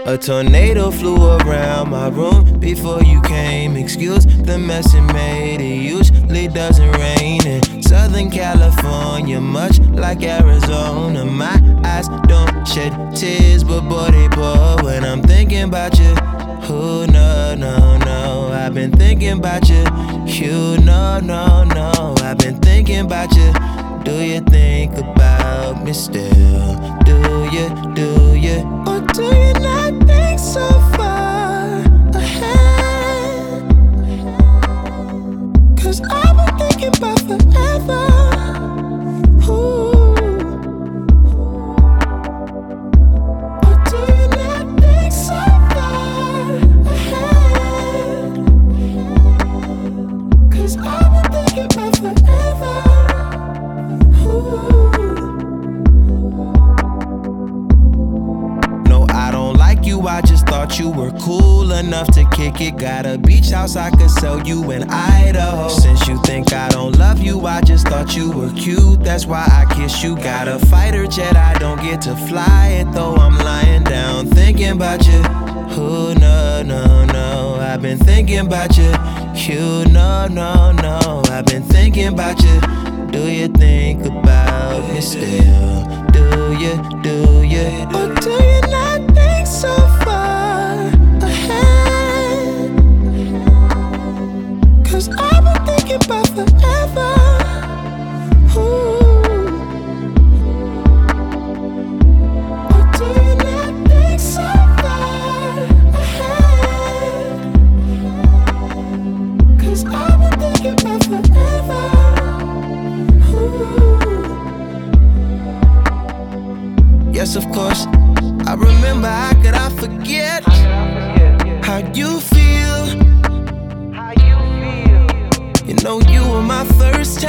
A tornado flew around my room before you came. Excuse the mess it made. It usually doesn't rain in Southern California, much like Arizona. My eyes don't shed tears, but boy they pour when I'm thinking about you. Who no, I've been thinking about you. You no, I've been thinking about you. Do you think about me still? Do you? Or do you not think so far ahead? 'Cause I've been thinking about forever. Ooh. Or do you not think so far ahead? 'Cause I've been thinking about forever. No, I don't like you, I just thought you were cool enough to kick it. Got a beach house I could sell you in Idaho. Since you think I don't love you, I just thought you were cute, that's why I kiss you. Got a fighter jet, I don't get to fly it, though I'm lying down thinking about you. Who no, I've been thinking about you. You no, I've been thinking about you. Do you think about me still? Do you? Or do you not think so far ahead? 'Cause I've been thinking about forever. Ooh. Or do you not think so far ahead? 'Cause I've been thinking about forever. Yes, of course, I remember. How could I forget how you feel? You know you were my first